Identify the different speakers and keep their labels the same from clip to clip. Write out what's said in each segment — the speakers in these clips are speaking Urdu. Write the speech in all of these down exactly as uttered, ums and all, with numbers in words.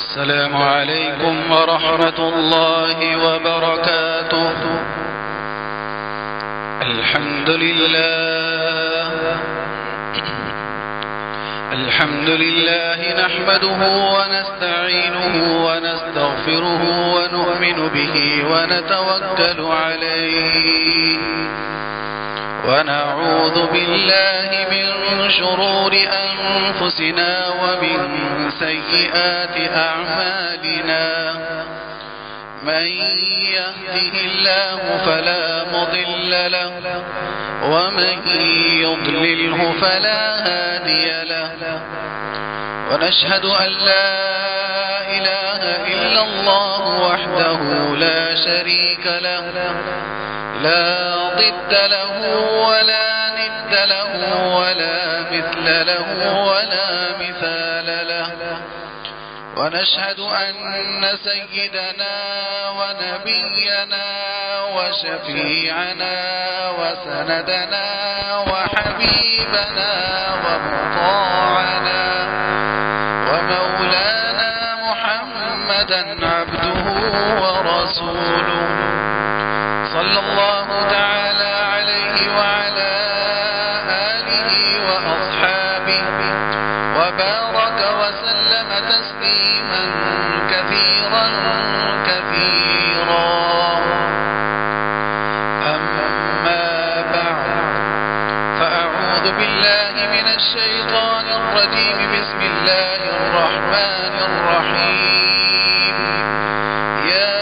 Speaker 1: السلام عليكم ورحمة الله وبركاته. الحمد لله الحمد لله نحمده ونستعينه ونستغفره ونؤمن به ونتوكل عليه ونعوذ بالله من شرور أنفسنا ومن سيئات أعمالنا. من يهده الله فلا مضل له ومن يضلله فلا هادي له. ونشهد أن لا إله إلا الله وحده لا شريك له لا ضد له ولا ند له ولا مثل له ولا مثال له. ونشهد أن سيدنا ونبينا وشفيعنا وسندنا وحبيبنا ومطاعنا ومولانا محمدا عبده ورسوله صلى الله تعالى عليه وعلى آله وأصحابه وبارك وسلم تسليما كثيرا كثيرا. أما بعد فأعوذ بالله من الشيطان الرجيم. بسم الله الرحمن الرحيم. يا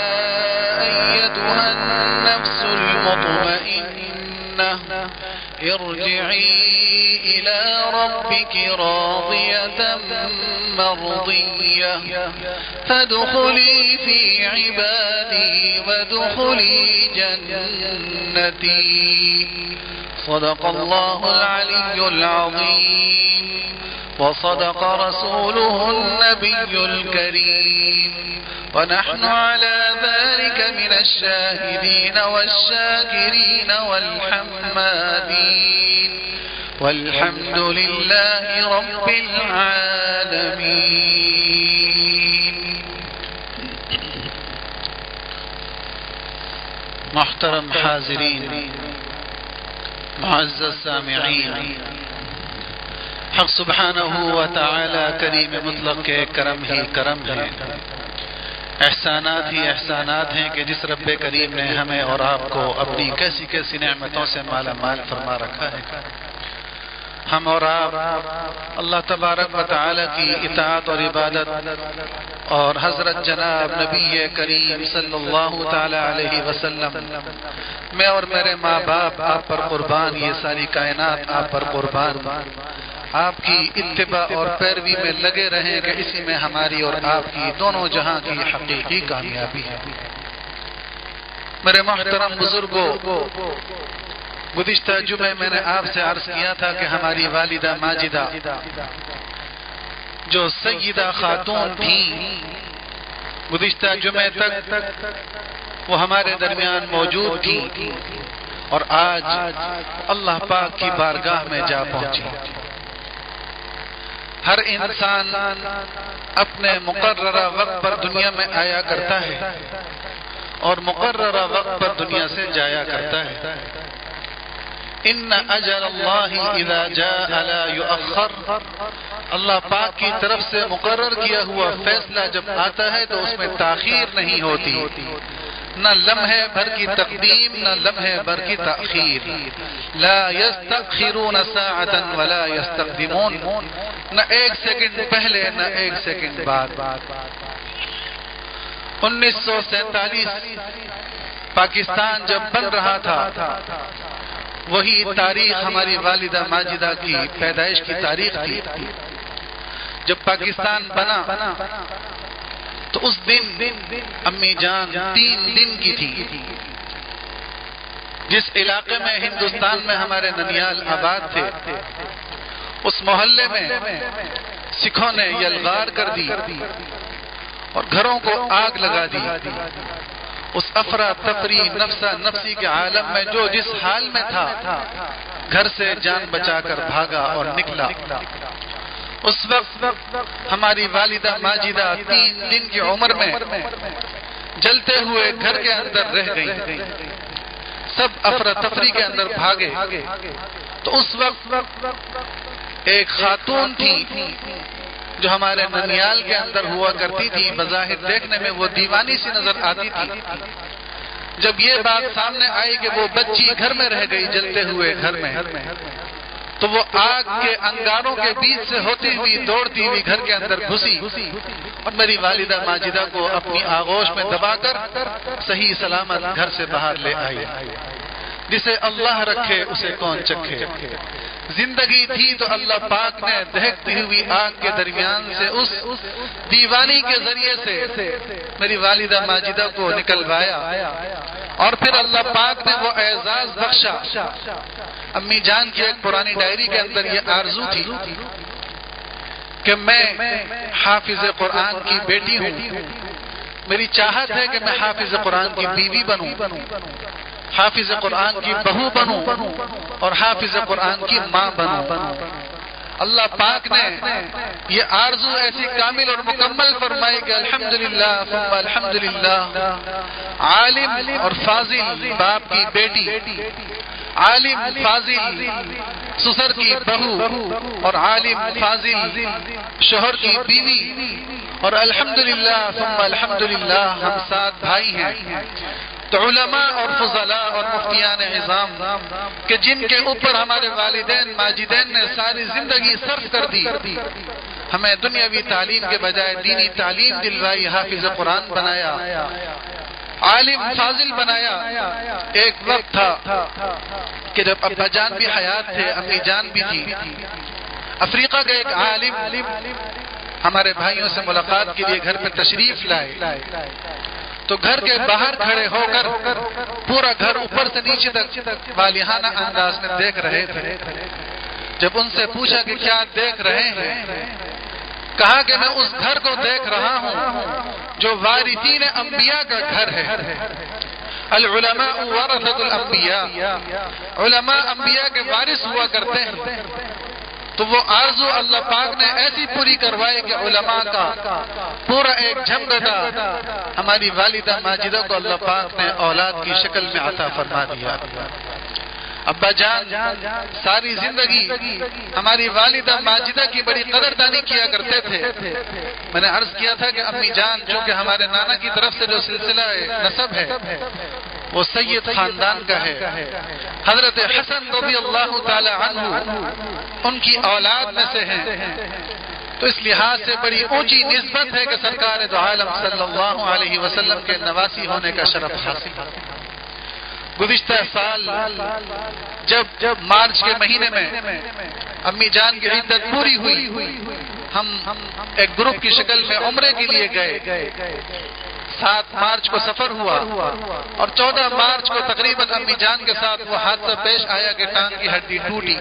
Speaker 1: أيتها النفس المطمئنة ارجعي إلى ربك راضية مرضية فادخلي في عبادي وادخلي جنتي. صدق الله العلي العظيم وصدق رسوله النبي الكريم. ونحن على ذلك من الشاهدين والشاكرين والحمادين والحمد لله رب العالمين. محترم حاضرین، معزز سامعین، حق سبحانہ و تعالی کریم مطلق کے کرم ہی کرم ہے، احسانات ہی احسانات ہیں کہ جس رب کریم نے ہمیں اور آپ کو اپنی کیسی کیسی نعمتوں سے مالا مال فرما رکھا ہے. ہم اور آپ اللہ تبارک و تعالی کی اطاعت اور عبادت اور حضرت جناب نبی کریم صلی اللہ تعالی علیہ وسلم، میں اور میرے ماں باپ آپ پر قربان، یہ ساری کائنات آپ پر قربان، آپ کی اتباع اور پیروی میں لگے رہیں کہ اسی میں ہماری اور آپ کی دونوں جہاں کی حقیقی کامیابی ہے. میرے محترم بزرگوں، گزشتہ جمعے میں نے آپ سے عرض کیا تھا کہ ہماری والدہ ماجدہ جو سیدہ خاتون تھیں، گزشتہ جمعے تک وہ ہمارے درمیان موجود تھیں اور آج اللہ پاک کی بارگاہ میں جا پہنچی. ہر انسان اپنے مقررہ وقت پر دنیا میں آیا کرتا ہے اور مقررہ وقت پر دنیا سے جایا کرتا ہے. ان اجل اللہ اذا جاء لا یؤخر. اللہ پاک کی طرف سے مقرر کیا ہوا فیصلہ جب آتا ہے تو اس میں تاخیر نہیں ہوتی، نہ لمحے بھر کی تقدیم نہ لمحے بھر کی تاخیر. لا یستأخرون ساعة ولا یستقدمون. نہ ایک سیکنڈ پہلے نہ ایک سیکنڈ بعد. انیس سو سینتالیس پاکستان جب بن رہا تھا، وہی تاریخ ہماری والدہ ماجدہ کی پیدائش کی تاریخ تھی. جب پاکستان بنا تو اس دن امی جان تین دن کی تھی. جس علاقے میں ہندوستان میں ہمارے ننیال آباد تھے، اس محلے میں سکھوں نے یلغار کر دی اور گھروں کو آگ لگا دی. اس افراتفری نفسا نفسی کے عالم میں جو جس حال میں تھا، گھر سے جان بچا کر بھاگا اور نکلا اس وقت ہماری والدہ ماجدہ تین دن کی عمر میں جلتے ہوئے گھر کے اندر رہ گئی، سب افراتفری کے اندر بھاگے۔ تو اس وقت ایک خاتون تھی جو ہمارے ننیال کے اندر ہوا کرتی تھی، بظاہر دیکھنے میں وہ دیوانی سی نظر آتی تھی۔ جب یہ بات سامنے آئی کہ وہ بچی گھر میں رہ گئی جلتے ہوئے گھر میں، تو وہ آگ کے انگاروں کے بیچ سے ہوتی ہوئی دوڑتی ہوئی گھر کے اندر گھسی اور میری والدہ ماجدہ کو اپنی آغوش میں دبا کر صحیح سلامت گھر سے باہر لے آئی۔ جسے اللہ رکھے اسے کون چکھے، زندگی تھی تو اللہ پاک نے دہکتی ہوئی آگ کے درمیان سے اس دیوانی کے ذریعے سے میری والدہ ماجدہ کو نکلوایا، اور پھر اللہ پاک نے وہ اعزاز بخشا۔ امی جان کی ایک پرانی ڈائری کے اندر یہ آرزو تھی کہ میں حافظ قرآن کی بیٹی ہوں، میری چاہت ہے کہ میں حافظ قرآن کی بیوی بنوں، حافظ قرآن کی بہو بنوں اور حافظ قرآن کی ماں بنوں۔ اللہ پاک نے یہ آرزو ایسی کامل اور مکمل فرمائی کہ الحمدللہ ثم الحمدللہ، عالم اور فاضل باپ کی بیٹی، عالم فاضل سسر کی بہو اور عالم فاضل شوہر کی بیوی، اور الحمدللہ ثم الحمدللہ ہم سات بھائی ہیں۔ تو علماء اور فضلاء اور مفتیان عظام کہ جن کے اوپر ہمارے والدین ماجدین نے ساری زندگی صرف کر دی، ہمیں دنیاوی تعلیم کے بجائے دینی تعلیم دلوائی، حافظ قرآن بنایا، عالم فاضل بنایا۔ ایک وقت تھا کہ جب ابا جان بھی حیات تھے، امی جان بھی تھی، افریقہ کا ایک عالم ہمارے بھائیوں سے ملاقات کے لیے گھر پہ تشریف لائے، تو گھر کے باہر کھڑے ہو کر پورا گھر اوپر سے نیچے تک والہانہ انداز میں دیکھ رہے تھے۔ جب ان سے پوچھا کہ کیا دیکھ رہے ہیں، کہا کہ میں اس گھر کو دیکھ رہا ہوں جو وارثین انبیاء کا گھر ہے۔ العلماء ورثۃ الانبیاء، علماء انبیاء کے وارث ہوا کرتے ہیں۔ تو وہ آرزو اللہ پاک نے ایسی پوری کروائی کہ علماء کا پورا ایک جھمگٹا ہماری والدہ ماجدہ کو اللہ پاک نے اولاد کی شکل میں عطا فرما دیا۔ ابا جان ساری زندگی ہماری والدہ ماجدہ کی بڑی قدردانی کیا کرتے تھے۔ میں نے عرض کیا تھا کہ امی جان جو کہ ہمارے نانا کی طرف سے جو سلسلہ نسب ہے وہ سید خاندان کا ہے، حضرت حسن رضی اللہ تعالی عنہ ان کی اولاد میں سے ہیں، تو اس لحاظ سے بڑی اونچی نسبت ہے کہ سرکار دو عالم صلی اللہ علیہ وسلم کے نواسی ہونے کا شرف حاصل۔ گزشتہ سال جب جب مارچ کے مہینے میں امی جان کی عدت پوری ہوئی، ہم ایک گروپ کی شکل میں عمرے کے لیے گئے۔ سات مارچ کو سفر ہوا اور چودہ مارچ کو تقریباً امی جان کے ساتھ وہ حادثہ پیش آیا کہ ٹانگ کی ہڈی ٹوٹی،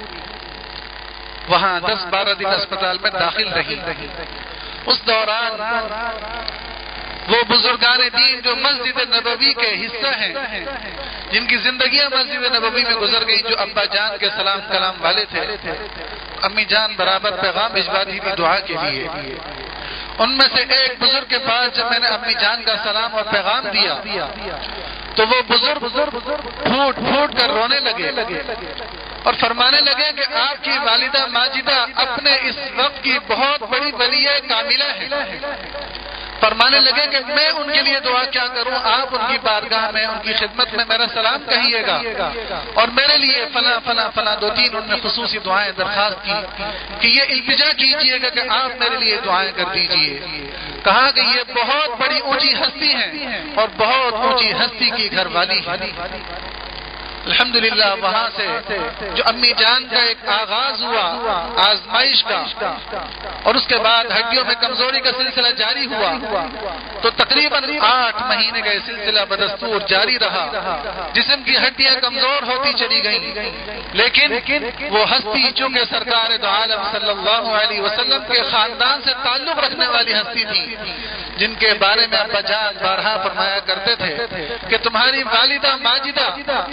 Speaker 1: وہاں دس بارہ دن اسپتال میں داخل رہی۔ اس دوران وہ بزرگان دین جو مسجد نبوی کے حصہ ہیں، جن کی زندگیاں مسجد نبوی میں گزر گئی، جو ابا جان کے سلام کلام والے تھے، امی جان برابر پیغام بھجواتی تھی دعا کے لیے۔ ان میں سے ایک بزرگ کے پاس جب میں نے امی جان کا سلام اور پیغام دیا تو وہ بزرگ پھوٹ پھوٹ کر رونے لگے اور فرمانے لگے کہ آپ کی والدہ ماجدہ اپنے اس وقت کی بہت بڑی ولیہ کاملہ ہے۔ فرمانے لگے کہ میں ان کے لیے دعا کیا کروں، آپ ان کی بارگاہ میں ان کی خدمت میں میرا سلام کہیے گا، اور میرے لیے فلاں فلاں فلاں دو تین ان نے خصوصی دعائیں درخواست کی کہ یہ التجا کیجئے گا کہ آپ میرے لیے دعائیں کر دیجئے۔ کہا کہ یہ بہت بڑی اونچی ہستی ہیں اور بہت اونچی ہستی کی گھر والی ہے۔ الحمدللہ وہاں سے جو امی جان کا ایک آغاز ہوا آزمائش کا، اور اس کے بعد ہڈیوں میں کمزوری کا سلسلہ جاری ہوا، تو تقریباً آٹھ مہینے کا یہ سلسلہ بدستور جاری رہا۔ جسم کی ہڈیاں کمزور ہوتی چلی گئیں، لیکن وہ ہستی چونکہ سرکار دو عالم صلی اللہ علیہ وسلم کے خاندان سے تعلق رکھنے والی ہستی تھی، جن کے بارے میں ابا جان بارہا فرمایا کرتے تھے کہ تمہاری والدہ ماجدہ بہت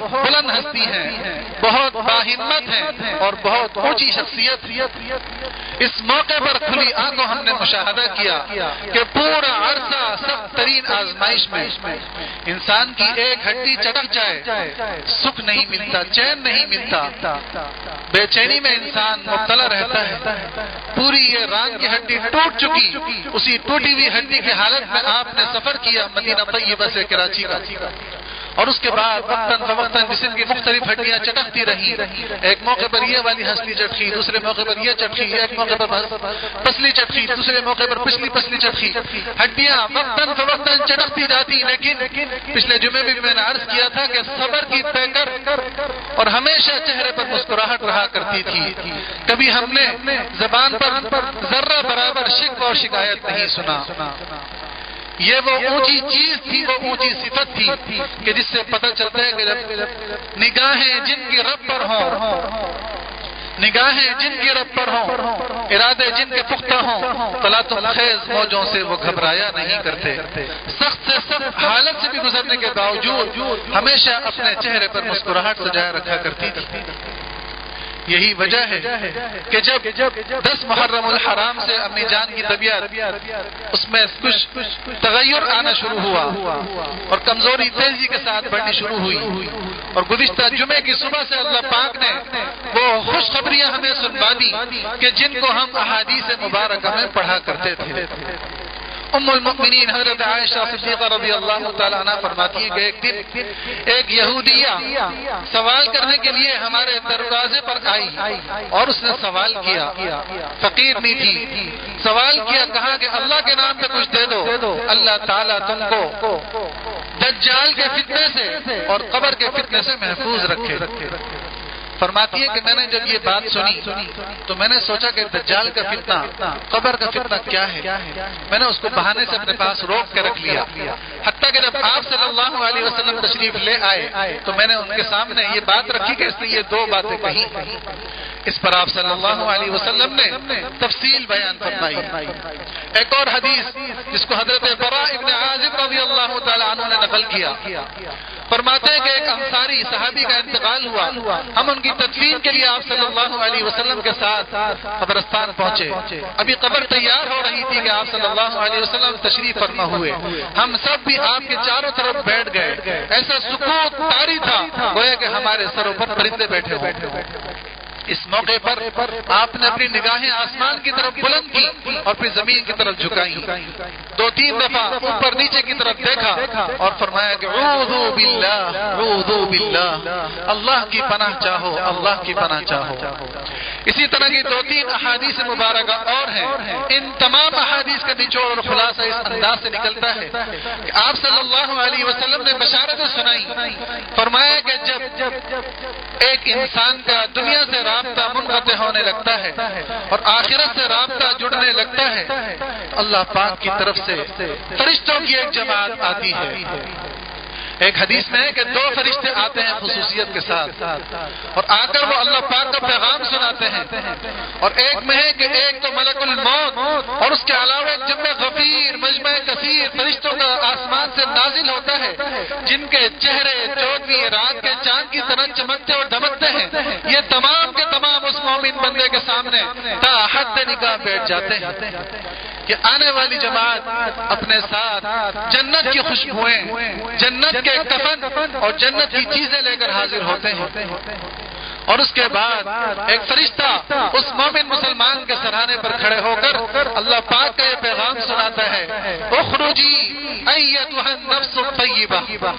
Speaker 1: بہت بلند ہستی ہیں، بہت باہمت ہیں اور بہت اونچی شخصیت. اس موقع پر کھلی آنکھوں ہم نے مشاہدہ کیا کہ پورا عرصہ سخت ترین آزمائش میں انسان کی ایک ہڈی چٹک جائے، سکھ نہیں ملتا، چین نہیں ملتا، بے چینی میں انسان مبتلا رہتا ہے. پوری یہ ران کی ہڈی ٹوٹ چکی، اسی ٹوٹی ہوئی ہڈی کی حالت میں آپ نے سفر کیا مدینہ طیبہ سے کراچی کا، اور اس کے بعد وقتاً فوقتاً جسم کی مختلف ہڈیاں چٹکتی رہی. ایک موقع پر یہ والی ہستی چٹکی، دوسرے موقع پر یہ چٹکی، ایک موقع پر پسلی چٹکی، دوسرے موقع پر پچھلی پسلی چٹکی. ہڈیاں وقتاً فوقتاً چٹکتی جاتی، لیکن پچھلے جمعے بھی میں نے عرض کیا تھا کہ صبر کی پیکر اور ہمیشہ چہرے پر مسکراہٹ رہا کرتی تھی. کبھی ہم نے زبان پر ذرہ برابر شک اور شکایت نہیں سنا. یہ وہ اونچی چیز تھی، وہ اونچی صفت تھی کہ جس سے پتہ چلتا ہے کہ جب نگاہیں جن کی رب پر ہوں، نگاہیں جن کی رب پر ہوں، ارادے جن کے پختہ ہوں، تلاطم خیز موجوں سے وہ گھبرایا نہیں کرتے. سخت سے سخت حالت سے بھی گزرنے کے باوجود ہمیشہ اپنے چہرے پر مسکراہٹ سجائے رکھا کرتی تھی. یہی وجہ ہے کہ جب دس محرم الحرام سے امی جان کی طبیعت اس میں کچھ تغیر آنا شروع ہوا اور کمزوری تیزی کے ساتھ بڑھنی شروع ہوئی، اور گزشتہ جمعے کی صبح سے اللہ پاک نے وہ خوشخبریاں ہمیں سنوا دی کہ جن کو ہم احادیث مبارکہ میں پڑھا کرتے تھے. ام المؤمنین حضرت عائشہ صدیقہ رضی اللہ تعالیٰ عنہ فرماتی ہیں کہ ایک دن ایک یہودیہ سوال کرنے کے لیے ہمارے دروازے پر آئی اور اس نے سوال کیا. فقیر نہیں تھی، سوال کیا، کہا کہ اللہ کے نام پہ کچھ دے دو، اللہ تعالیٰ تم کو دجال کے فتنے سے اور قبر کے فتنے سے محفوظ رکھے. فرماتی ہے کہ میں نے جب یہ بات سنی تو میں نے سوچا کہ دجال کا فتنہ، قبر کا فتنہ کیا ہے. میں نے اس کو بہانے سے اپنے پاس روک کے رکھ لیا، حتیٰ کہ جب آپ صلی اللہ علیہ وسلم تشریف لے آئے تو میں نے ان کے سامنے یہ بات رکھی کہ اس نے یہ دو باتیں کہی. اس پر آپ صلی اللہ علیہ وسلم نے تفصیل بیان فرمائی. ایک اور حدیث جس کو حضرت براء ابن عازب رضی اللہ تعالیٰ عنہ نے نقل کیا، فرماتے ہیں کہ ایک انصاری صحابی کا انتقال ہوا، ہم ان کی تدفین کے لیے آپ صلی اللہ علیہ وسلم کے ساتھ قبرستان پہنچے. ابھی قبر تیار ہو رہی تھی کہ آپ صلی اللہ علیہ وسلم تشریف فرما ہوئے. ہم سب بھی آپ کے چاروں طرف بیٹھ گئے. ایسا سکوت طاری تھا گویا کہ ہمارے سروں پر پرندے بیٹھے ہوئے. اس موقع پر آپ نے اپنی نگاہیں آسمان کی طرف بلند کی اور پھر زمین کی طرف جھکائیں. دو تین دفعہ اوپر نیچے کی طرف دیکھا اور فرمایا کہ اعوذ باللہ اعوذ باللہ، اللہ کی پناہ چاہو، اللہ کی پناہ چاہو. اسی طرح کی دو تین احادیث مبارکہ اور ہیں. ان تمام احادیث کا نچوڑ اور خلاصہ اس انداز سے نکلتا ہے کہ آپ صلی اللہ علیہ وسلم نے بشارتیں سنائی. فرمایا کہ جب ایک انسان کا دنیا سے رابطہ منقطع ہونے لگتا ہے اور آخرت سے رابطہ جڑنے لگتا ہے، اللہ پاک کی طرف سے فرشتوں کی ایک جماعت آتی ہے. ایک حدیث میں ہے کہ دو فرشتے آتے ہیں خصوصیت کے ساتھ اور آ کر وہ اللہ پاک کا پیغام سناتے ہیں. اور ایک میں ہے کہ ایک تو ملک الموت اور اس کے علاوہ ایک جمع غفیر مجمع کثیر فرشتوں کا آسمان سے نازل ہوتا ہے، جن کے چہرے چودھویں رات کے چاند کی طرح چمکتے اور دمکتے ہیں. یہ تمام کے تمام اس مومن بندے کے سامنے تا حد نگاہ بیٹھ جاتے ہیں کہ آنے والی جماعت اپنے ساتھ جنت کی خوشبوئیں، جنت کے کفن اور جنت کی چیزیں لے کر حاضر ہوتے ہیں. اور اس کے بعد ایک فرشتہ اس مومن مسلمان کے سرانے پر کھڑے ہو کر اللہ پاک کا یہ پیغام سناتا ہے، اخرجی ایتھا النفس الطیبہ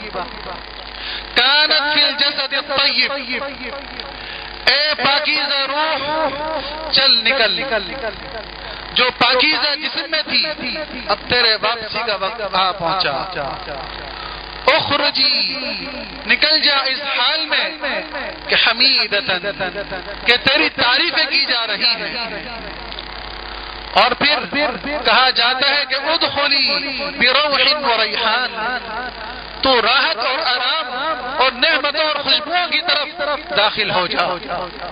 Speaker 1: کانت فی الجسد الطیب، اے پاکیزہ روح چل نکل، جو پاکیزہ جسم میں تھی اب تیرے واپسی کا وقت آ پہنچا. اخرجی نکل جا اس حال میں کہ حمیدتن کہ تیری تعریفیں کی جا رہی ہیں. اور پھر کہا جاتا ہے کہ ادخلی بروح و ریحان، تو راحت اور آرام اور نعمتوں اور خوشبوؤں کی طرف داخل ہو جا.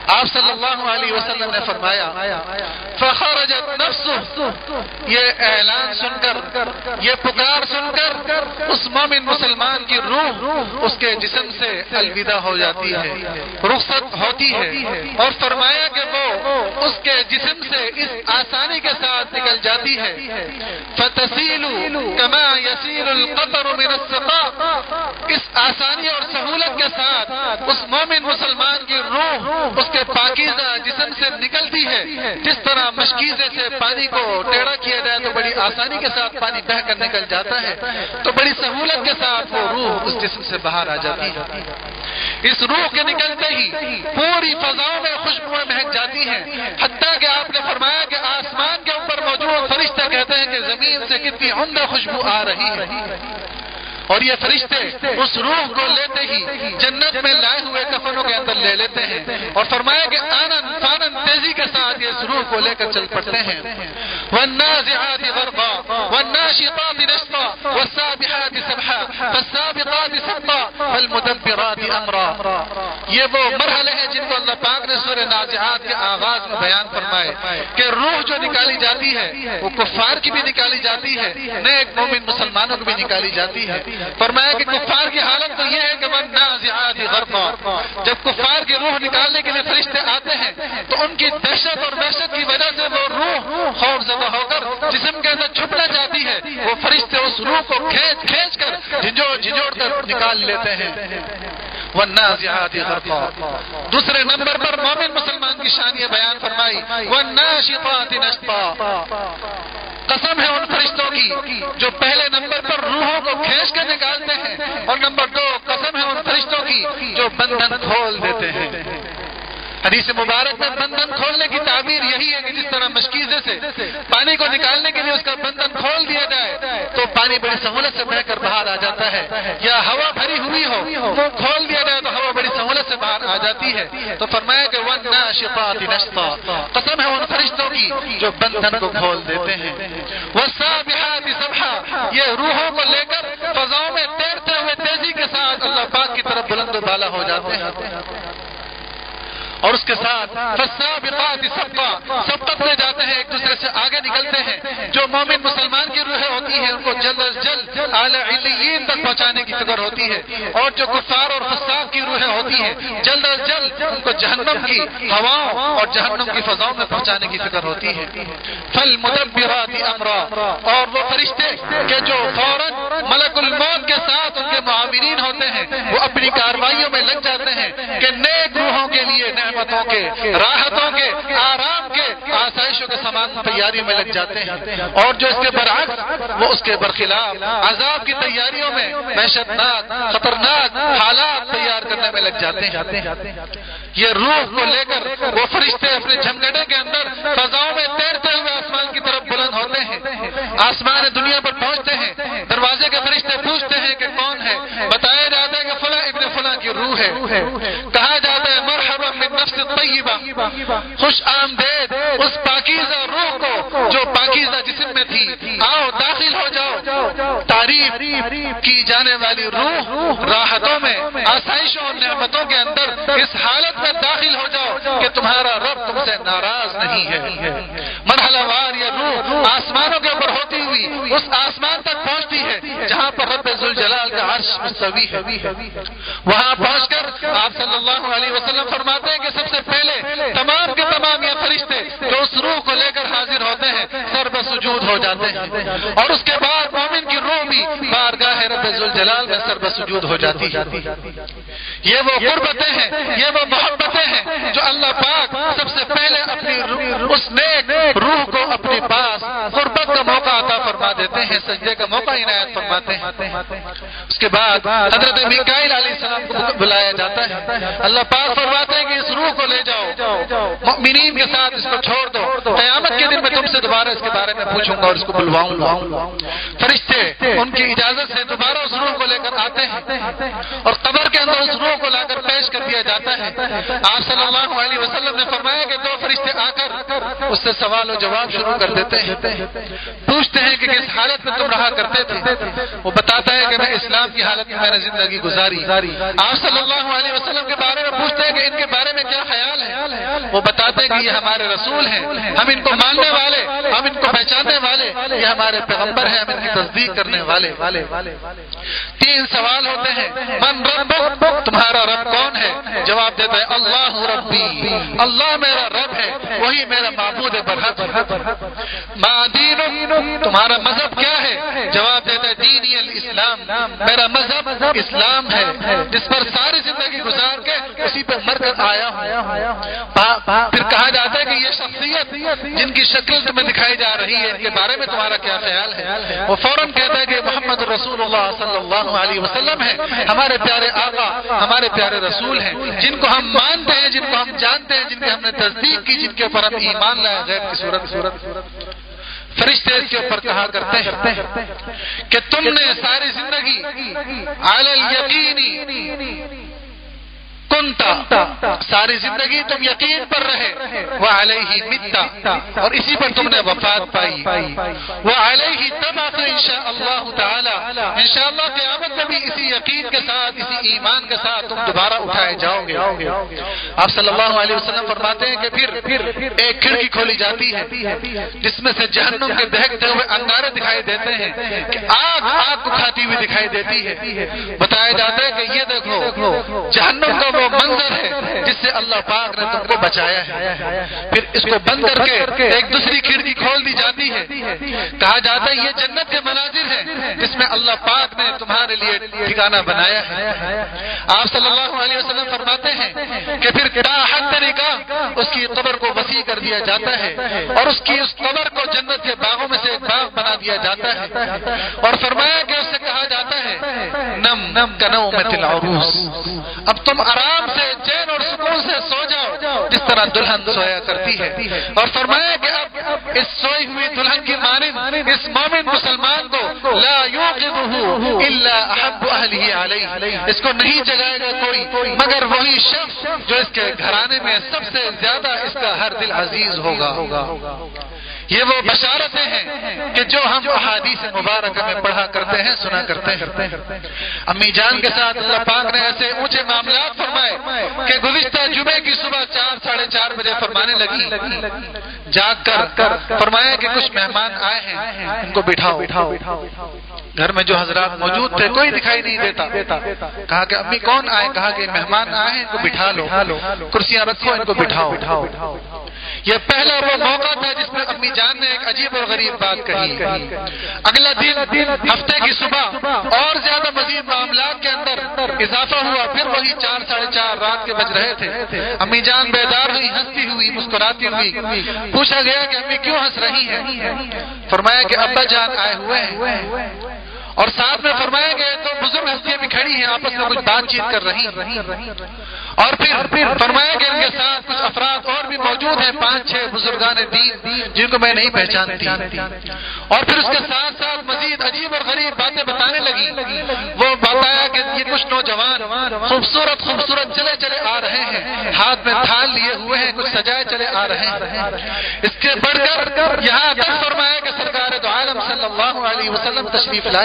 Speaker 1: آپ صلی اللہ علیہ وسلم نے فرمایا فخرجت نفسه، یہ اعلان سن کر، یہ پکار سن کر اس مومن مسلمان کی روح اس کے جسم سے الوداع ہو جاتی ہے، رخصت ہوتی ہے، اور فرمایا کہ وہ اس کے جسم سے اس آسانی کے ساتھ نکل جاتی ہے، فتسیل کما یسیل القطر من السقاء، اس آسانی اور سہولت کے ساتھ اس مومن مسلمان کی روح اس کے پاکیزہ جسم سے نکلتی ہے، جس طرح مشکیزے سے پانی کو ٹیڑھا کیا جائے تو بڑی آسانی کے ساتھ پانی بہہ کر نکل جاتا ہے، تو بڑی سہولت کے ساتھ وہ روح اس جسم سے باہر آ جاتی ہے۔ اس روح کے نکلتے ہی پوری فضاؤں میں خوشبوئیں مہک جاتی ہیں، حتیٰ کہ آپ نے فرمایا کہ آسمان کے اوپر موجود فرشتے کہتے ہیں کہ زمین سے کتنی عمدہ خوشبو آ رہی ہے، اور یہ فرشتے اس روح کو لیتے ہی جنت میں لائے ہوئے کفنوں کے اندر لے لیتے ہیں، اور فرمایا کہ آنن فانن تیزی کے ساتھ یہ اس روح کو لے کر چل پڑتے ہیں۔ والنازعات غرقا والناشطات نشطا والسابحات سبحا فالسابقات سبقا فالمدبرات امرا، یہ وہ مرحلے ہیں جن کو اللہ پاک نے سورہ نازعات کے آغاز میں بیان فرمائے کہ روح جو نکالی جاتی ہے وہ کفار کی بھی نکالی جاتی ہے، نیک مومن مسلمانوں کی بھی نکالی جاتی ہے۔ فرمایا کہ کفار کی حالت تو یہ ہے کہ والنازعات غرقا، جب کفار کی روح نکالنے کے لیے فرشتے آتے ہیں تو ان کی دہشت اور وحشت کی وجہ سے وہ روح خوف زدہ ہو کر جسم کے اندر چھپنا چاہتی ہے، وہ فرشتے اس روح کو کھینچ کھینچ کر جھنجھوڑ جھنجھوڑ کر نکال لیتے ہیں۔ والنازعات غرقا، دوسرے نمبر پر مومن مسلمان کی شان یہ بیان فرمائی والناشطات نشطا، قسم ہے ان فرشتوں کی جو پہلے نمبر پر روحوں کو کھینچ کر نکالتے ہیں، اور نمبر دو قسم ہے ان فرشتوں کی جو بندھن کھول دیتے ہیں۔ حدیث مبارک میں بندھن کھولنے کی تعبیر یہی ہے کہ جس طرح مشکیزے سے پانی کو نکالنے کے لیے اس کا بندھن کھول دیا جائے تو پانی بڑی سہولت سے بہہ کر باہر آ جاتا ہے، یا ہوا بھری ہوئی ہو وہ کھول دیا جائے تو ہوا بڑی سہولت سے باہر آ جاتی ہے۔ تو فرمایا کہ والناشطات نشطا، قسم ہے ان فرشتوں کی جو بندھن کو کھول دیتے ہیں۔ والسابحات سبحا، یہ روحوں کو لے کر فضاؤں میں تیرتے ہوئے تیزی کے ساتھ اللہ پاک کی طرف بلند و بالا ہو جاتے ہیں، اور اس کے ساتھ فالسابقات سبقا، سبقت میں جاتے ہیں، ایک دوسرے سے آگے نکلتے ہیں۔ جو مومن مسلمان کی روحیں ہوتی ہیں ان کو جلد از جلد اعلی علیین تک پہنچانے کی فکر ہوتی ہے، اور جو کفار اور فساق کی روحیں ہوتی ہیں جلد از جلد ان کو جہنم کی ہواؤں اور جہنم کی فضاؤں میں پہنچانے کی فکر ہوتی ہے۔ فالمدبرات امرا، اور وہ فرشتے کہ جو فوراً ملک الموت کے ساتھ ان کے معاونین ہوتے ہیں وہ اپنی کارروائیوں میں لگ جاتے ہیں کہ نیک روحوں کے لیے نعمتوں کے، راحتوں کے، آرام کے، آسائشوں کے سامان تیاری میں لگ جاتے ہیں، اور جو اس کے برعکس وہ اس کے برخلاف عذاب کی تیاریوں میں وحشت ناک خطرناک حالات تیار کرنے میں لگ جاتے ہیں۔ یہ روح کو لے کر وہ فرشتے اپنے جھمگڑے کے اندر فضاؤں میں تیرتے ہوئے آسمان کی طرف بلند ہوتے ہیں، آسمان دنیا پر پہنچتے ہیں، دروازے کے فرشتے پوچھتے ہیں کہ کون ہے، بتایا جاتا ہے کہ فلاں ابن فلاں کی روح ہے، کہا جاتا ہے مرحبا من نفس طیبہ، خوش آمدید اس پاکیزہ روح کو جو پاکیزہ جسم میں تھی، آؤ داخل ہو جاؤ، تعریف کی جانے والی روح راحتوں میں، آسائشوں اور نعمتوں کے اندر اس حالت میں داخل ہو جاؤ کہ تمہارا رب تم سے ناراض نہیں ہے۔ مرحلہ وار یہ روح آسمانوں کے اوپر ہوتی ہوئی اس آسمان تک پہنچتی ہے جہاں پر رب ذوالجلال کا عرش مستوی ہے، وہاں پہنچ کر آپ صلی اللہ علیہ وسلم فرماتے ہیں کہ سب سے پہلے تمام کے تمام یہ فرشتے جو اس روح کو لے کر حاضر ہوتے ہیں سر بسجود ہو جاتے ہیں، اور اس کے بعد مومن کی روح بھی بارگاہ رب ذوالجلال میں سر بسجود ہو جاتی ہے۔ یہ وہ قربتیں ہیں، یہ وہ محبتیں ہیں جو اللہ پاک سب سے پہلے اپنی اس نیک روح کو اپنے پاس قربت کا موقع عطا فرما دیتے ہیں، سجدے کا موقع عنایت فرماتے ہیں۔ اس کے بعد حضرت میکائیل علیہ السلام کو بلایا جاتا ہے، اللہ پاک فرماتے ہیں کہ اس روح کو لے جاؤ، مؤمنین کے ساتھ اس کو چھوڑ دو، قیامت کے دن میں تم سے دوبارہ اس کے بارے میں پوچھوں گا اور اس کو بلواؤں گا۔ فرشتے ان کی اجازت سے دوبارہ اس روح کو لے کر آتے ہیں، اور قبر کے اندر اس روح کو لا کر پیش کر دیا جاتا ہے۔ آپ صلی اللہ علیہ وسلم نے فرمایا کہ دو فرشتے آ کر اس سے سوال و جواب شروع کر دیتے ہیں، پوچھتے ہیں کہ کس حالت میں تم رہا کرتے تھے؟ وہ بتاتا ہے کہ میں اسلام کی حالت میں میں نے زندگی گزاری۔ آپ صلی اللہ علیہ وسلم کے بارے میں پوچھتے ہیں کہ ان کے بارے میں کیا خیال ہے؟ وہ بتاتے ہیں کہ یہ ہمارے رسول ہیں، ہم ان کو ماننے والے، ہم ان کو پہچاننے والے، یہ ہمارے پیغمبر ہیں، ہم ان کی تصدیق کرنے والے۔ تین سوال ہوتے ہیں، من ربک، تمہارا رب کون ہے؟ جواب دیتا ہے اللہ ربی، اللہ میرا رب ہے، وہی میرا معبود برحق۔ ما دینک، تمہارا مذہب کیا ہے؟ جواب دیتا ہے دینی الاسلام، میرا مذہب اسلام ہے، جس پر ساری زندگی گزار کے اسی پر مر کر آیا ہوں۔ پھر کہا جاتا ہے کہ یہ شخصیت جن کی شکل تمہیں دکھائی جا رہی ہے، ان کے بارے میں تمہارا کیا خیال ہے؟ وہ فوراً کہتا ہے کہ محمد رسول اللہ صلی اللہ علیہ وسلم ہے، ہمارے پیارے آقا، ہمارے پیارے رسول ہیں، جن کو ہم مانتے ہیں، جن کو ہم جانتے ہیں، جن کی ہم نے تصدیق کی، جن کے اوپر ہم ایمان لائے غیب کی صورت صورت فرشتے اس کے اوپر کہا کرتے ہیں کہ تم نے ساری زندگی علی الیقین کنتا، ساری زندگی تم یقین پر رہے، وعلیہ متا، اور اسی پر تم نے وفات پائی، وعلیہ تبعث انشاءاللہ تعالی، انشاءاللہ قیامت میں بھی اسی یقین کے ساتھ، اسی ایمان کے ساتھ تم دوبارہ اٹھائے جاؤ گے۔ آپ صلی اللہ علیہ وسلم فرماتے ہیں کہ پھر ایک کھڑکی کھولی جاتی ہے جس میں سے جہنم کے دہکتے ہوئے انگارے دکھائی دیتے ہیں کہ آگ آگ کو کھاتی ہوئی دکھائی دیتی ہے۔ بتایا جاتا ہے کہ یہ دیکھو جہنم کا وہ منظر ہے جس سے اللہ پاک نے تم کو بچایا ہے۔ پھر اس کو بند کر کے ایک دوسری کھڑکی کھول دی جاتی ہے، کہا جاتا ہے یہ جنت کے مناظر ہیں جس میں اللہ پاک نے تمہارے لیے ٹھکانہ بنایا ہے۔ آپ صلی اللہ علیہ وسلم فرماتے ہیں کہ پھر حد طریقہ اس کی قبر کو وسیع کر دیا جاتا ہے اور اس کی اس قبر کو جنت کے باغوں میں سے ایک باغ بنا دیا جاتا ہے، اور فرمایا کہ اس سے کہا جاتا ہے نم نم کنومۃ العروس، اب تم آرام سے چین اور سکون سے سو جاؤ جس طرح دلہن سویا کرتی ہے، اور فرمایا کہ اب اس سوئی ہوئی دلہن کی مانند اس مومن مسلمان کو لا یوقظہ الا احب اہلہ علیہ، اس کو نہیں جگائے گا کوئی مگر وہی شخص جو اس کے گھرانے میں سب سے زیادہ اس کا ہر دل عزیز ہوگا۔ یہ وہ بشارتیں ہیں کہ جو ہم احادیث مبارکہ میں پڑھا کرتے ہیں، سنا کرتے ہیں۔ امی جان کے ساتھ اللہ پاک نے ایسے اونچے معاملات فرمائے کہ گزشتہ جمعے کی صبح چار ساڑھے چار بجے فرمانے لگی، جاگ کر فرمایا کہ کچھ مہمان آئے ہیں، ان کو بٹھاؤ۔ گھر میں جو حضرات موجود تھے کوئی دکھائی نہیں دیتا، کہا کہ امی کون آئے؟ کہا کہ مہمان آئے ہیں، ان کو بٹھا لو، کرسیاں رکھو، ان کو بٹھاؤ۔ یہ پہلا وہ موقع تھا جس میں امی جان نے ایک عجیب اور غریب بات کہی۔ اگلا دن ہفتے کی صبح اور زیادہ مزید معاملات کے اندر اضافہ ہوا، پھر وہی چار ساڑھے چار رات کے بج رہے تھے۔ امی جان بیدار ہوئی، ہنستی ہوئی، مسکراتی ہوئی۔ پوچھا گیا کہ امی کیوں ہنس رہی ہیں؟ فرمایا کہ ابا جان آئے ہوئے ہیں، اور ساتھ میں فرمایا گیا تو بزرگ ہستیاں بھی کھڑی ہیں، آپس میں کچھ بات چیت کر رہی ہیں، اور پھر فرمایا کہ ان کے ساتھ کچھ افراد اور بھی موجود ہیں، پانچ چھ بزرگان دین جن کو میں نہیں پہچانتی، اور پھر اس کے ساتھ ساتھ مزید عجیب اور غریب باتیں بتانے لگی۔ وہ بتایا کہ یہ کچھ نوجوان خوبصورت خوبصورت چلے چلے آ رہے ہیں، ہاتھ میں تھال لیے ہوئے ہیں، کچھ سجائے چلے آ رہے ہیں۔ اس کے بڑھ کر یہاں تک فرمایا کہ سرکار دو عالم صلی اللہ علیہ وسلم تشریف لائے۔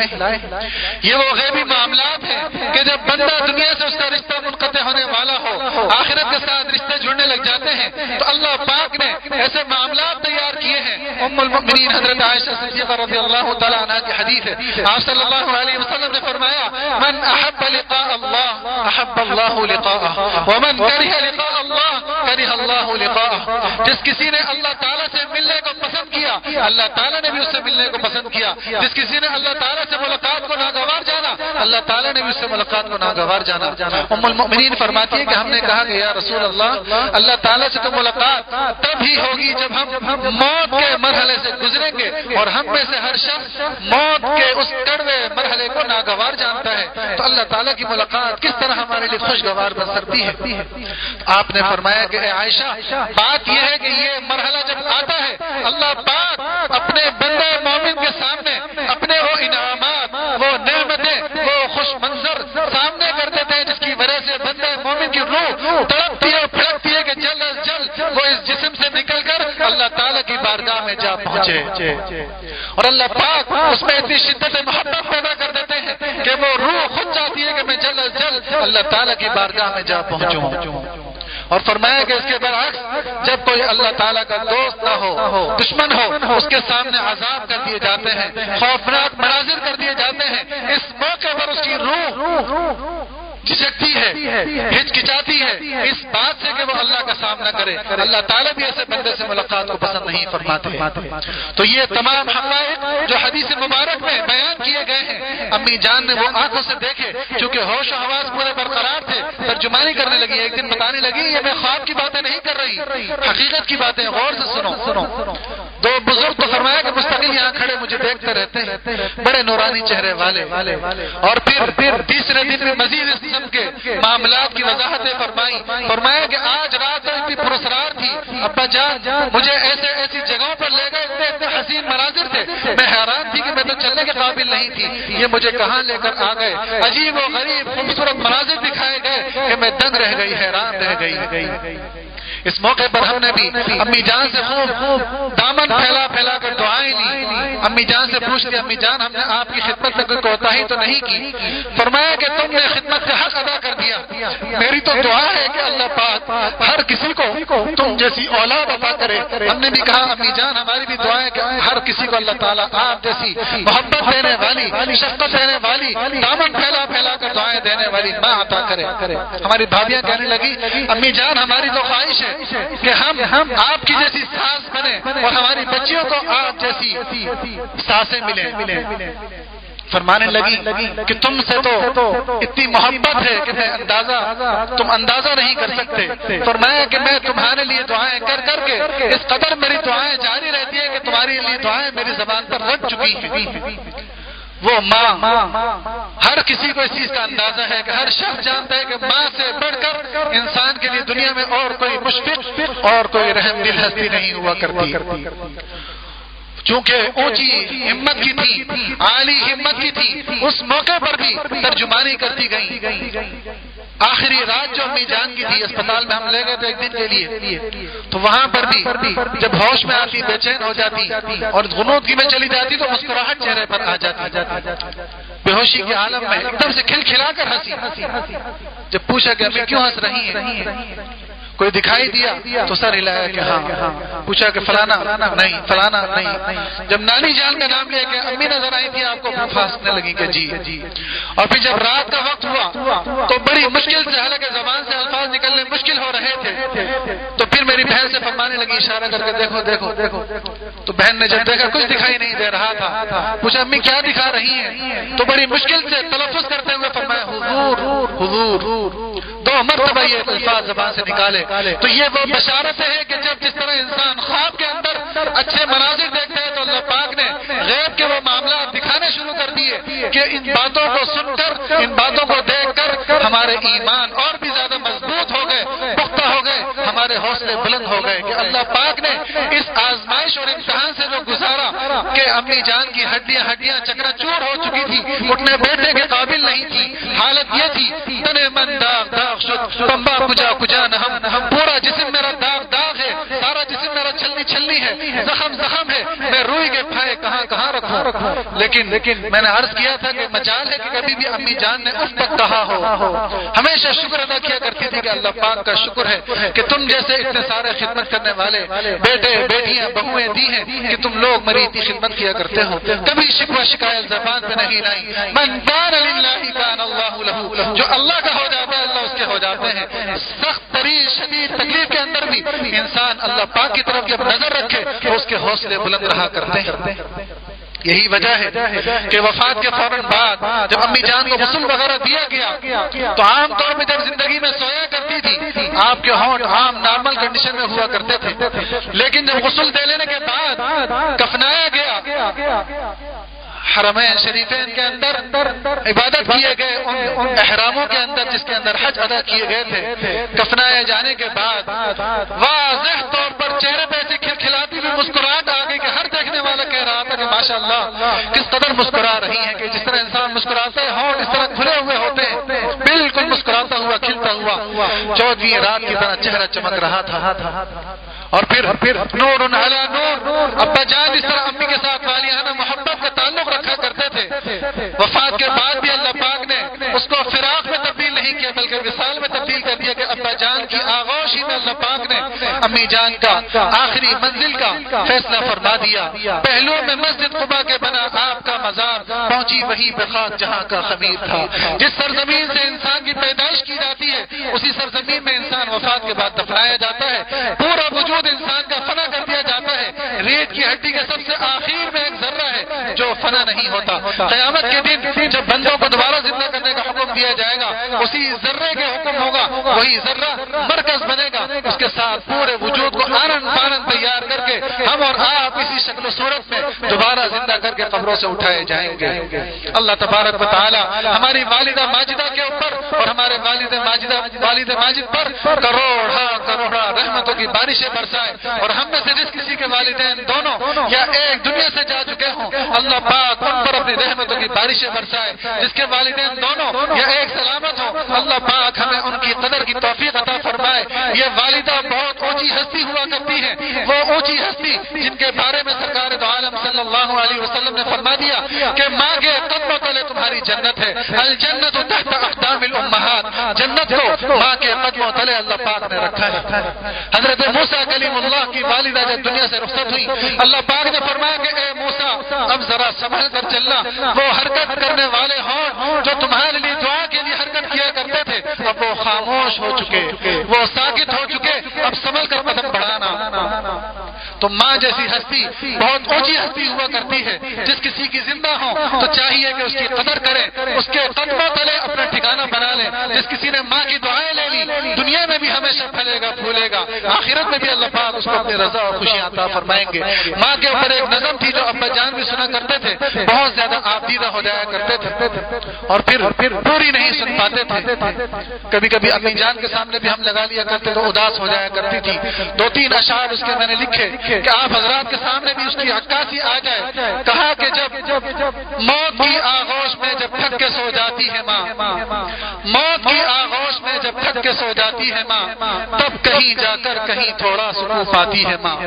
Speaker 1: یہ وہ غیبی معاملات ہیں کہ جب بندہ دنیا سے اس کا رشتہ منقطع ہونے والا ہو، آخرت کے ساتھ رشتے جڑنے لگ جاتے ہیں، تو اللہ پاک نے ایسے معاملات تیار کیے ہیں۔ ام المؤمنین حضرت عائشہ صدیقہ رضی اللہ تعالی عنہا کی حدیث ہے، آپ صلی اللہ علیہ وسلم نے فرمایا من احب لقاء اللہ احب اللہ لقاءہ ومن کرہ لقاء اللہ کرہ اللہ لقاءہ، جس کسی نے اللہ تعالیٰ سے ملنے کو پسند کیا اللہ تعالیٰ نے بھی اس سے ملنے کو پسند کیا، جس کسی نے اللہ تعالیٰ سے ملاقات کو ناگوار جانا اللہ تعالیٰ نے بھی اس سے ملاقات کو ناگوار جانا۔ ام المؤمنین فرماتی ہے کہ ہم نے کہا کہ یا رسول اللہ، اللہ تعالیٰ سے تو ملاقات تب ہی ہوگی جب ہم موت کے مرحلے سے گزریں گے، اور ہم میں سے ہر شخص موت کے اس کڑوے مرحلے کو ناگوار جانتا ہے، تو اللہ تعالیٰ کی ملاقات کس طرح ہمارے لیے خوشگوار بن سکتی ہے؟ آپ نے فرمایا کہ اے عائشہ، بات یہ ہے کہ یہ مرحلہ جب آتا ہے اللہ پاک اپنے بندے مومن کے سامنے اپنے وہ انعامات، وہ نعمتیں، وہ خوش منظر سامنے کر دیتے ہیں جس کی وجہ سے بندے مومن کی روح تڑپتی ہے، پھڑکتی ہے کہ جلد از جلد وہ اس جسم سے نکل کر اللہ تعالیٰ کی بارگاہ میں جا پہنچے۔ پہنچے، اور اللہ پاک اس میں اتنی شدت محبت پیدا کر دیتے ہیں کہ وہ روح خود چاہتی ہے کہ میں جلد از جلد اللہ تعالیٰ کی بارگاہ میں جا پہنچوں۔ اور فرمایا کہ اس کے برعکس جب کوئی اللہ تعالیٰ کا دوست نہ ہو، دشمن ہو، اس کے سامنے عذاب کر دیے جاتے ہیں، خوفناک مناظر کر دیے جاتے ہیں، اس موقع پر اس کی روح جھجکتی ہے، ہچکچاتی ہے اس بات سے کہ وہ اللہ کا سامنا کرے۔ اللہ تعالیٰ بھی ایسے بندے سے ملاقات کو پسند نہیں فرماتے۔ تو یہ تمام حقائق جو حدیث مبارک میں بیان کیے گئے ہیں، امی جان نے وہ آنکھوں سے دیکھے، چونکہ ہوش و حواس پورے برقرار تھے، ترجمانی کرنے لگی، ایک دن بتانے لگی یہ میں خواب کی باتیں نہیں کر رہی، حقیقت کی باتیں، غور سے سنو۔ دو بزرگ تو فرمایا کہ مستقل یہاں کھڑے مجھے دیکھتے رہتے ہیں، بڑے نورانی چہرے والے، اور پھر تیسرے دن میں مزید اس قسم کے معاملات کی وضاحتیں فرمائی۔ فرمایا کہ آج رات اتنی پرسرار تھی، ابا جان مجھے ایسے ایسی جگہوں پر لے گئے، اتنے اتنے حسین مناظر تھے، میں حیران تھی کہ میں تو چلنے کے قابل نہیں تھی، یہ مجھے کہاں لے کر آ گئے، عجیب و غریب خوبصورت مناظر دکھائے گئے کہ میں دنگ رہ گئی، حیران رہ گئی۔ اس موقع پر ہم نے بھی امی جان سے خوب دامن پھیلا پھیلا کر دعائیں لی۔ امی جان سے پوچھ لیا، امی جان ہم نے آپ کی خدمت میں کوئی کوتاہی تو نہیں کی؟ فرمایا کہ تم نے خدمت کا حق ادا کر دیا، میری تو دعا ہے کہ اللہ پاک ہر کسی کو تم جیسی اولاد عطا کرے۔ ہم نے بھی کہا امی جان ہماری بھی دعا ہے کہ ہر کسی کو اللہ تعالیٰ آپ جیسی محبت دینے والی، شفقت دینے والی، دامن پھیلا پھیلا کر دعائیں دینے والی ماں عطا کرے۔ ہماری بھابیاں کہنے لگی امی جان ہماری تو خواہش ہے کہ ہم آپ کی جیسی ساس بنے اور ہماری بچیوں کو آپ جیسی ساسیں ملیں۔ فرمانے لگی کہ تم سے تو اتنی محبت ہے کہ میں اندازہ تم اندازہ نہیں کر سکتے۔ فرمایا کہ میں تمہارے لیے دعائیں کر کر کے اس قدر میری دعائیں جاری رہتی ہے کہ تمہارے لیے دعائیں میری زبان پر رٹ چکی ہیں۔ وہ ماں، ہر کسی کو اس چیز کا اندازہ ہے کہ ہر شخص جانتا ہے کہ ماں سے بڑھ کر انسان کے لیے دنیا میں اور کوئی مشفق اور کوئی رحم دل ہستی نہیں ہوا کرتی۔ چونکہ اونچی ہمت کی تھی، عالی ہمت کی تھی، اس موقع پر بھی ترجمانی کرتی گئی۔ آخری رات جو امی جان کی تھی، اسپتال میں ہم لے گئے تھے ایک دن کے لیے، تو وہاں پر بھی جب ہوش میں آتی بے چین ہو جاتی اور غنودگی میں چلی جاتی تو مسکراہٹ چہرے پر آ جاتی، بے ہوشی کے عالم میں ایک دم سے کھل کھلا کر ہنسی۔ جب پوچھا کہ امی کیوں ہنس رہی ہیں، کوئی دکھائی دیا تو سر ہلایا کہ ہاں، پوچھا کہ فلانا نہیں، فلانا نہیں۔ جب نانی جان کا نام لیا کہ امی نظر آئی تھی آپ کو، ہنسنے لگی کہ جی۔ اور پھر جب رات کا وقت ہوا تو بڑی مشکل سے، حالانکہ زبان سے الفاظ نکلنے مشکل ہو رہے تھے، تو پھر میری بہن سے فرمانے لگی اشارہ کر کے دیکھو دیکھو دیکھو۔ تو بہن نے جب دیکھا کچھ دکھائی نہیں دے رہا تھا، پوچھا امی کیا دکھا رہی ہیں، تو بڑی مشکل سے تلفظ کرتے ہوئے فرمایا حضور حضور، دو مرتبہ یہ الفاظ زبان سے نکالے۔ تو یہ وہ بشارت ہے کہ جب جس طرح انسان خواب کے اندر اچھے مناظر دیکھتے ہیں تو اللہ پاک نے غیب کے وہ معاملات دکھانے شروع کر دیے کہ ان باتوں کو سن کر، ان باتوں کو دیکھ کر ہمارے ایمان اور بھی زیادہ مضبوط ہو گئے، پختہ ہو گئے، ہمارے حوصلے بلند ہو گئے کہ اللہ پاک نے اس آزمائش اور امتحان سے جو گزارا کہ امی جان کی ہڈیاں ہڈیاں چکنا چور ہو چکی تھی، اٹھنے بیٹھنے کے قابل نہیں تھی، حالت یہ تھی تنے من داغ داغ شد پمبا کجا کجا نہم، پورا جسم میرا داغ داغ ہے، سارا جسم میرا چھلنی چھلنی ہے، زخم زخم ہے، میں روئی کے پھائے کہاں کہاں رکھوں۔ لیکن لیکن میں نے عرض کیا تھا کہ مجال ہے کہ کبھی بھی امی جان نے اس تک کہا ہو، ہمیشہ شکر ادا کیا کرتی تھی کہ اللہ پاک کا شکر ہے کہ تم جیسے اتنے سارے خدمت کرنے والے بیٹے بیٹیاں بہویں دی ہیں کہ تم لوگ میری اتنی خدمت کیا کرتے ہو، کبھی شکوہ شکایت زبان پہ نہیں لائی۔ من کان للہ کان اللہ لہ، جو اللہ کا ہو جاتا ہے اللہ اس کے ہو جاتے ہیں۔ سخت ترین شدید تکلیف کے اندر بھی انسان اللہ پاک کی طرف جب نظر رکھے تو اس کے حوصلے بلند رہا کرتے ہیں۔ یہی وجہ ہے کہ وفات کے فوراً بعد جب امی جان کو غسل وغیرہ دیا گیا تو عام طور پہ جب زندگی میں سویا کرتی تھی آپ کے ہونٹ عام نارمل کنڈیشن میں ہوا کرتے تھے، لیکن جب غسل دے لینے کے بعد کفنایا گیا، حرمین شریفین کے اندر عبادت کیے گئے ان احراموں کے اندر جس کے اندر حج ادا کیے گئے تھے، کفنائے جانے کے بعد واضح طور پر چہرے پہ ایسی کھلکھلاتی ہوئی مسکراہٹ آ گئی کہ ہر دیکھنے والا کہہ رہا تھا کہ ماشاءاللہ کس قدر مسکرا رہی ہیں، کہ جس طرح انسان مسکراتا ہے ہونٹ اس طرح کھلے ہوئے ہوتے ہیں، بالکل مسکراتا ہوا کھلتا ہوا چودہویں رات کی طرح چہرہ چمک رہا تھا۔ اور پھر نور علی نور، ابا جان اس طرح امی کے ساتھ والیانہ محبت کا تعلق رکھا کرتے تھے، وفات کے بعد بھی اللہ پاک نے اس کو فراق میں تبدیل نہیں کیا بلکہ وصال میں تبدیل کر دیا کہ ابا جان کی آغوش ہی میں اللہ پاک نے امی جان کا آخری منزل کا فیصلہ فرما دیا۔ پہلو میں مسجد قباء کے بنا آپ کا مزار، پہنچی وہیں پہ خاک جہاں کا خمیر تھا۔ جس سرزمین سے انسان کی پیدائش کی جاتی ہے اسی سرزمین میں انسان وفات کے بعد دفنایا جاتا ہے، پورا وجود انسان کا فنا کر دیا جاتا ہے۔ ریت کی ہڈی کے سب سے آخر میں ایک ذرہ ہے جو فنا نہیں ہوتا۔ قیامت کے دن جب بندوں کو دوبارہ زندہ کرنے کا حکم دیا جائے گا اسی ذرے کے حکم ہوگا، وہی ذرہ مرکز بنے گا، اس کے ساتھ پورے وجود کو آنن پانن تیار کر کے ہم اور آپ اسی شکل و صورت میں دوبارہ زندہ کر کے قبروں سے اٹھائے جائیں گے۔ اللہ تبارک و تعالی ہماری والدہ ماجدہ کے اوپر اور ہمارے والد ماجدہ والد ماجد پر کروڑا کروڑا رحمتوں کی بارشیں برسائے، اور ہم میں سے جس کسی کے والدین دونوں یا ایک دنیا سے جا چکے ہوں اللہ پاک ان پر اپنی رحمتوں کی بارشیں برسائے، جس کے والدین دونوں یا ایک سلامت ہو اللہ پاک ہمیں ان کی قدر کی توفیق عطا فرمائے۔ یہ والدہ بہت اونچی ہستی ہوا کرتی ہے، وہ اونچی ہستی جن کے بارے میں سرکار دو عالم صلی اللہ علیہ وسلم نے فرما دیا کہ ماں کے قدموں تلے تمہاری جنت ہے، الجنت تحت اقدام الامہات، جنت کو ماں کے قدموں تلے اللہ پاک نے رکھا ہے۔ حضرت موسیٰ کلیم اللہ کی والدہ جب دنیا سے رخصت ہوئی اللہ پاک نے فرمایا کہ اے موسیٰ اب ذرا سنبھل کر چلنا، وہ حرکت کرنے والے ہوں جو تمہارے لیے دعا کے لیے حرکت کیا کرتے تھے اب وہ خاموش ہو چکے، وہ ساکت ہو چکے، اب سنبھل کر قدم بڑھانا۔ تو ماں جیسی ہستی بہت اونچی ہستی ہوا کرتی ہے، جس کسی کی زندہ ہو تو چاہیے کہ اس کی قدر کرے، اس کے قدموں تلے اپنا ٹھکانہ بنا لے۔ جس کسی نے ماں کی دعائیں لے لی دنیا میں بھی ہمیشہ پھلے گا پھولے گا، آخرت میں بھی اللہ پاک اس کو اپنی رضا اور خوشیاں عطا فرمائیں گے۔ ماں کے اوپر ایک نظم تھی جو ابا جان بھی سنا کرتے تھے، بہت زیادہ آبدیدہ ہو جایا کرتے تھے اور پھر پوری نہیں سن پاتے تھے، کبھی کبھی امی جان کے سامنے بھی ہم لگا لیا کرتے تو اداس ہو جایا کرتی تھی۔ دو تین اشعار اس کے میں نے لکھے کہ آپ حضرات کے سامنے بھی اس کی عکاسی آ جائے۔ کہا کہ جب موت کی آغوش میں جب تھک کے سو جاتی ہے ماں، موت کی آغوش میں جب تھک کے سو جاتی ہے ماں، تب کہیں جا کر کہیں تھوڑا سکون پاتی ہے ماں۔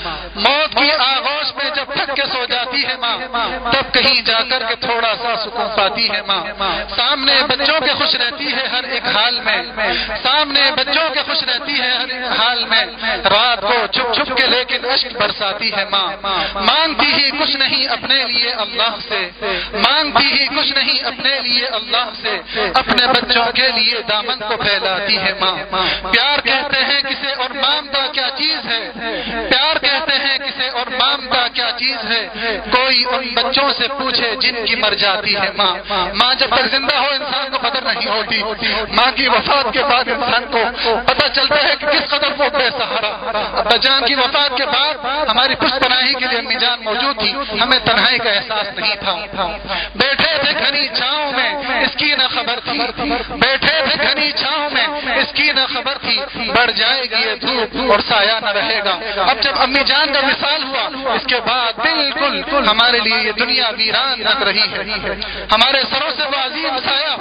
Speaker 1: موت کی آغوش میں جب تھک کے سو جاتی ہے ماں، تب کہیں جا کر کے تھوڑا سا سکون پاتی ہے ماں۔ سامنے بچوں کے خوش رہتی ہے ہر ایک حال میں، سامنے بچوں کے خوش رہتی ہے ہر ایک حال میں، رات کو چھپ چھپ کے لیکن اشک برساتی ہے ماں۔ مانگتی ہی کچھ نہیں اپنے لیے اللہ سے، مانگتی ہی کچھ نہیں اپنے لیے اللہ سے، اپنے بچوں کے لیے دامن کو پھیلاتی ہے ماں۔ پیار کہتے ہیں کسے اور مامتا کیا چیز ہے، پیار کہتے ہیں کسے اور مامتا کیا چیز ہے، کوئی ان بچوں سے پوچھے جن کی مر جاتی ہے ماں۔ ماں جب تک زندہ ہو انسان کو قدر نہیں ہوتی، ماں کی وفات کے بعد انسان کو پتہ چلتا ہے کہ کس قدر وہ بے سہارا۔ ابا جان کی وفات کے بعد ہماری پشت پناہی کے لیے امی جان موجود تھی، ہمیں تنہائی کا احساس نہیں تھا۔ بیٹھے تھے گھنی چھاؤں میں اس کی نہ خبر تھی، بیٹھے تھے گھنی چھاؤں میں اس کی نہ خبر تھی، بڑھ جائے گی یہ دھوپ اور سایہ نہ رہے گا۔ اب جب امی جان کا وصال ہوا اس کے بعد بالکل ہمارے لیے یہ دنیا ویران لگ رہی ہے۔ ہمارے سروں سے وہ عظیم سایہ،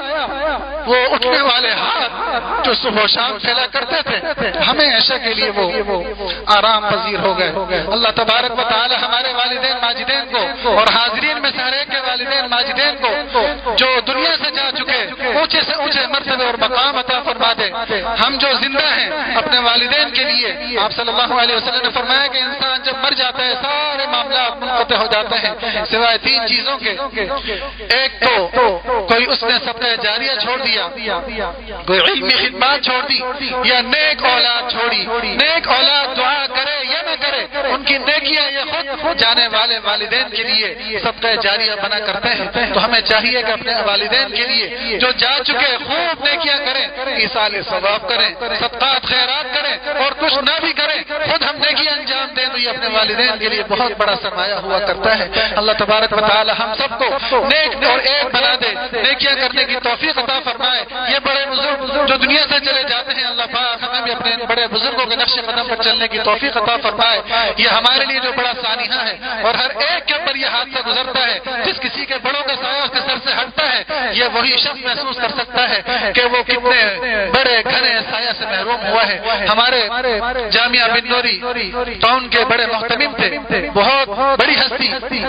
Speaker 1: وہ اٹھنے والے ہاتھ جو صبح و شام پھیلا کرتے تھے ہمیشہ کے لیے وہ آرام پذیر ہو گئے۔ اللہ تبارک و تعالی ہمارے والدین ماجدین کو اور حاضرین میں سے ہر ایک کے والدین ماجدین کو جو دنیا سے جا چکے اونچے سے اونچے مرتبے اور مقام عطا فرما دے۔ ہم جو زندہ ہیں اپنے والدین کے لیے آپ صلی اللہ علیہ وسلم نے فرمایا کہ انسان جب مر جاتا ہے سارے معاملات منقطع ہو جاتے ہیں سوائے تین چیزوں کے، ایک تو کوئی اس نے صدقہ جاریہ چھوڑ دیا، کوئی علمی خدمات چھوڑ دی یا نیک اولاد چھوڑی۔ نیک اولاد دعا کرے یا نہ کرے ان کی نیکیاں یہ خود جانے والے والدین کے لیے صدقہ جاریہ بنا کرتے ہیں۔ تو ہمیں چاہیے کہ اپنے والدین کے لیے جو جا چکے خوب نیکیاں کریں، ایصال ثواب کریں، صدقات خیرات کریں اور کچھ نہ بھی کریں خود ہم نیکیاں انجام دیں تو یہ اپنے والدین کے لیے بہت بڑا سرمایہ ہوا کرتا ہے۔ اللہ تبارک و تعالی ہم سب کو نیک اور ایک بنا دے، نیکیاں کرنے کی توفیق عطا فرمائے۔ یہ بڑے بزرگ جو دنیا سے چلے جاتے ہیں اللہ پاک ہمیں بھی اپنے بڑے بزرگوں کے نقش قدم پر چلنے کی توفیق عطا فرمائے. یہ ہمارے لیے جو بڑا سانحہ ہے اور ہر ایک کے اوپر یہ حادثہ گزرتا ہے، جس کسی کے بڑوں کا سایہ اس کے سر سے ہٹتا ہے، یہ وہی شخص محسوس کر سکتا ہے کہ وہ کتنے بڑے گھنے سایہ سے محروم ہوا ہے. ہمارے جامعہ بن نوری ٹاؤن کے بڑے محتمم تھے، بہت بڑی ہستی.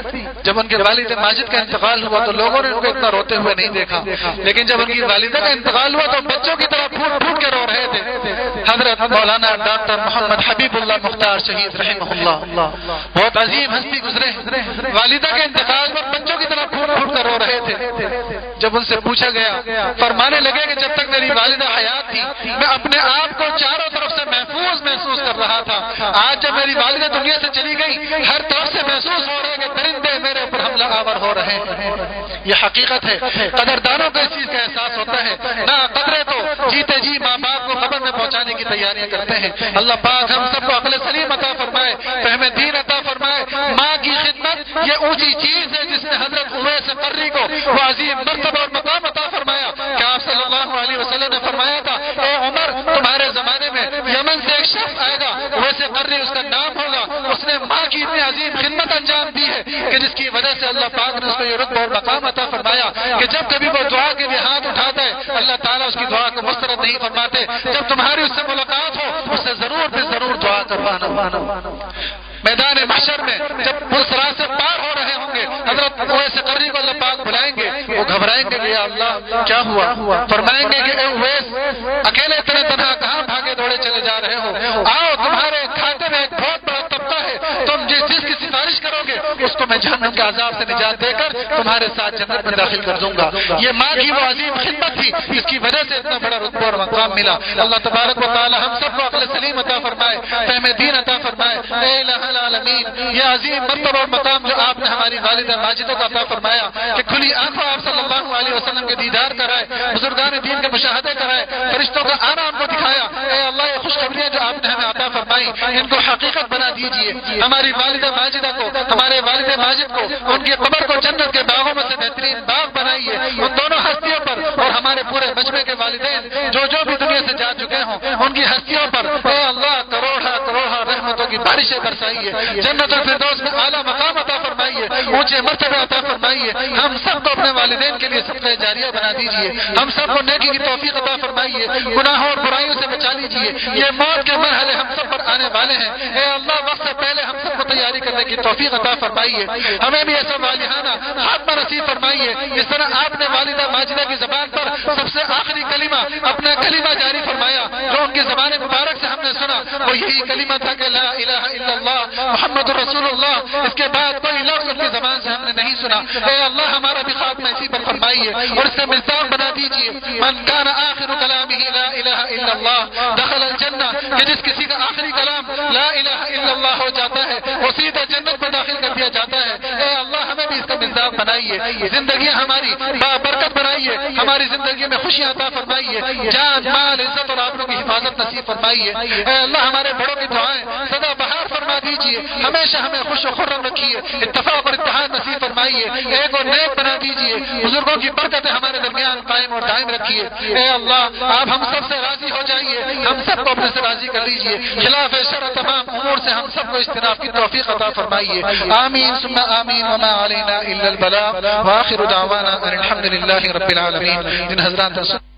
Speaker 1: جب ان کے والد ماجد کا انتقال ہوا تو لوگوں نے ان کو اتنا روتے ہوئے نہیں دیکھا، لیکن جب ان کی والدہ کا انتقال ہوا تو بچوں کی طرح پھوٹ پھوٹ کے رو رہے تھے. حضرت مولانا ڈاکٹر محمد حبیب اللہ مختار شہید رحمہ اللہ، بہت عظیم ہستی گزرے، والدہ کے انتقال پر بچوں کی طرح پھوٹ پھوٹ کر رو رہے تھے. جب ان سے پوچھا گیا، فرمانے لگے کہ جب تک میری والدہ حیات تھی میں اپنے آپ کو چاروں طرف سے محفوظ محسوس کر رہا تھا. آج جب میری والدہ دنیا سے چلی گئی، ہر طرف سے محسوس ہو رہا ہے کہ درندے میرے اوپر حملہ آور ہو رہے ہیں. یہ حقیقت ہے. قدردانوں کو اس چیز کا احساس ہوتا ہے. نہ قدرے تو جیتے جی ماں باپ کو قبر میں پہنچانے کی تیاریاں کرتے ہیں. اللہ پاک ہم سب کو عقل سلیم عطا فرمائے، فہم دین عطا فرمائے. ماں کی خدمت یہ اونچی چیز ہے جس نے حضرت اویس قرنی کو وہ عظیم مرتبہ اور مقام عطا فرمایا کہ آپ صلی اللہ علیہ وسلم نے فرمایا تھا، اے عمر تمہارے زمانے میں یمن سے ایک شخص آئے گا، اویس قرنی اس کا نام ہوگا. اس نے ماں کی اتنی عظیم خدمت انجام دی ہے کہ جس کی وجہ سے اللہ پاک نے اس کو یہ رتبہ اور مقام عطا فرمایا کہ جب کبھی وہ دعا کے لیے ہاتھ اٹھاتا ہے اللہ تعالیٰ اس کی دعا کو مسترد نہیں فرماتے. جب تمہاری اس سے ملاقات ہو اس سے ضرور بھی ضرور دعا کروانا. میدان محشر میں جب وہ سرات سے پار ہو رہے ہوں گے حضرت اویس قرنی کو اللہ پاک بلائیں گے، وہ گھبرائیں گے کہ یا اللہ کیا ہوا؟ فرمائیں گے کہ اے اویس اکیلے اتنے تنہا کہاں بھاگے دوڑے چلے جا رہے ہو؟ آؤ تمہارے کھاتے میں ایک بہت بڑا طبقہ ہے، تم جس جس کی سفارش کرو گے اس کو میں جہنم کے عذاب سے نجات دے کر تمہارے ساتھ جنت میں داخل کر دوں گا. یہ ماں کی وہ عظیم خدمت تھی جس کی وجہ سے اتنا بڑا رتبہ اور مقام ملا. اللہ تبارک و تعالی ہم سب کو عقل سلیم عطا فرمائے، فہم دین عطا فرمائے. اے الہ العالمین، یہ عظیم مرتبہ اور مقام جو آپ نے ہماری والدہ ماجدوں کا عطا فرمایا کہ کھلی آنکھوں آپ صلی اللہ علیہ وسلم کے دیدار کرائے، بزرگان دین کے مشاہدے کرائے، فرشتوں کا آنا ان کو دکھایا. اے اللہ یہ خوشخبریاں جو آپ نے ہمیں عطا فرمائی ان کو حقیقت بنا دیجیے. ہماری والدہ ماجدہ کو، ہمارے والد ماجد کو، ان کی قبر کو جنت کے باغوں میں سے بہترین باغ بنائیے. ان دونوں ہستیوں پر اور ہمارے پورے مجمع کے والدین جو جو بھی دنیا سے جا چکے ہوں ان کی ہستیوں پر اے اللہ کروڑا کروڑا رحمتوں کی بارشیں برسائیے. جنت الفردوس میں اعلیٰ مقام عطا فرمائیے، اونچے مرتبہ عطا فرمائیے. ہم سب کو اپنے والدین کے لیے صدقہ جاریہ بنا دیجیے. ہم سب کو نیکی کی توفیق عطا فرمائیے، گناہوں اور برائیوں سے بچا لیجیے. یہ موت کے مرحلے ہم سب پر آنے والے ہیں. اے اللہ وقت سے پہلے ہم سب کو تیاری کرنے کی توفیق عطا فرمائیے. ہمیں بھی ایسا والہانہ خاتمہ نصیب فرمائیے جس طرح آپ نے والدہ ماجدہ کی زبان پر سب سے آخری کلمہ اپنا کلمہ جاری فرمایا جو ان کی زبان مبارک سے ہم نے سنا، وہ یہی کلمہ تھا کہ لا الہ الا اللہ محمد رسول اللہ. اس کے بعد کوئی لفظ ان کی زبان سے ہم نے نہیں سنا. اے اللہ ہمارا بھی خاتمہ اسی پر فرمائیے اور اس سے مزداق بنا دیجیے. من کان آخر کلامہ لا الہ الا اللہ دخل الجنہ، کہ جس کسی کا آخری کلام لا الہ الا اللہ ہو جاتا ہے وہ سیدھا جنت میں داخل کر دیا جاتا ہے. اے اللہ ہمیں بھی اس کا مزداق بنائیے، زندگیاں ہماری برکت بنائیے، ہماری زندگی میں خوشیاں عطا فرمائیے، جان مال عزت اور آبرو کی حفاظت نصیب فرمائیے. اے اللہ ہمارے بڑوں کی دعائیں سدا بہار فرما دیجیے، ہمیشہ ہمیں خوش و خرم رکھیے، اتفاق اور اتحاد نصیب فرمائیے، ایک اور نیک بنا دیجیے. بزرگوں کی برکتیں ہمارے درمیان قائم اور دائم رکھیے. اے اللہ آپ ہم سب سے راضی ہو جائیے، ہم سب کو اپنے سے راضی کر لیجیے. خلاف شر تمام امور سے ہم سب کو اجتناب کی توفیق عطا فرمائیے. آمین ثم آمین وما علینا الا البلاغ وآخر دعوانا ان الحمد للہ رب العالمین. جن حضرات